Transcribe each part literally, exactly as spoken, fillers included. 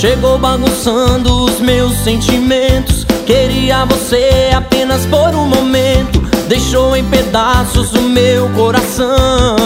Chegou bagunçando os meus sentimentos. Queria você apenas por um momento. Deixou em pedaços o meu coração.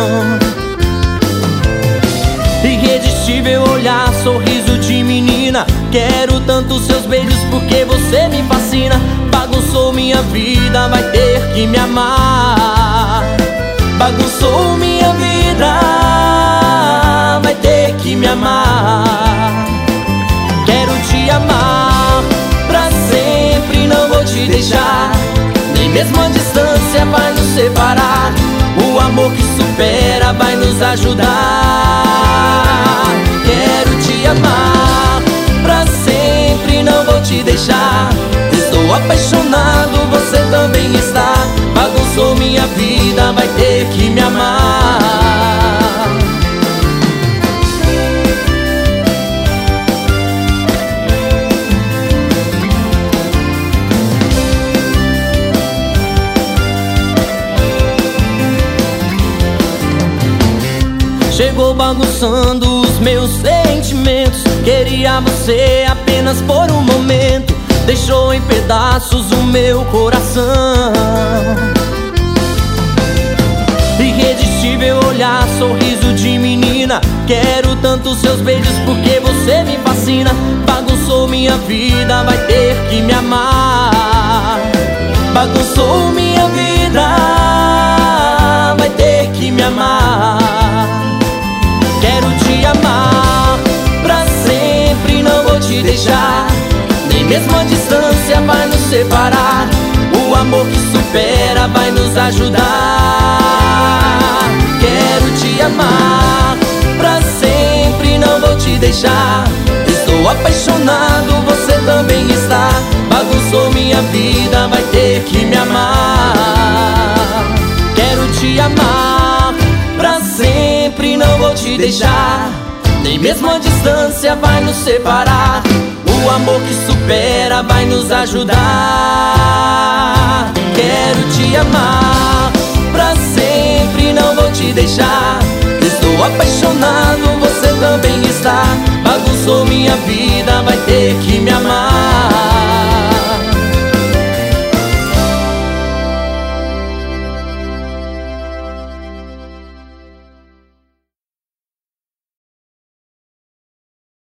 Irresistível olhar, sorriso de menina. Quero tanto seus beijos porque você me fascina. Bagunçou minha vida, vai ter que me amar. Bagunçou minha vida, vai ter que me amar. Quero te amar pra sempre, não vou te deixar. Nem mesmo a distância vai nos separar. O amor que supera vai nos ajudar. Quero te amar pra sempre, não vou te deixar. Estou apaixonado, você também está. Bagunçou minha vida, vai ter que me amar. Chegou bagunçando os meus sentimentos. Queria você apenas por um momento. Deixou em pedaços o meu coração. Irresistível olhar, sorriso de menina. Quero tanto seus beijos porque você me fascina. Bagunçou minha vida, vai ter que me amar. Bagunçou minha vida, vai ter que me amar. Quero te amar pra sempre, não vou te deixar. Nem mesmo a distância vai nos separar. O amor que supera vai nos ajudar. Quero te amar pra sempre, não vou te deixar. Estou apaixonado, você também está. Bagunçou minha vida, vai ter que me amar. Quero te amar pra sempre, não vou te deixar. Nem mesmo a distância vai nos separar. O amor que supera vai nos ajudar. Quero te amar pra sempre, não vou te deixar. Estou apaixonado, você também está. Bagunçou minha vida, vai ter que me amar.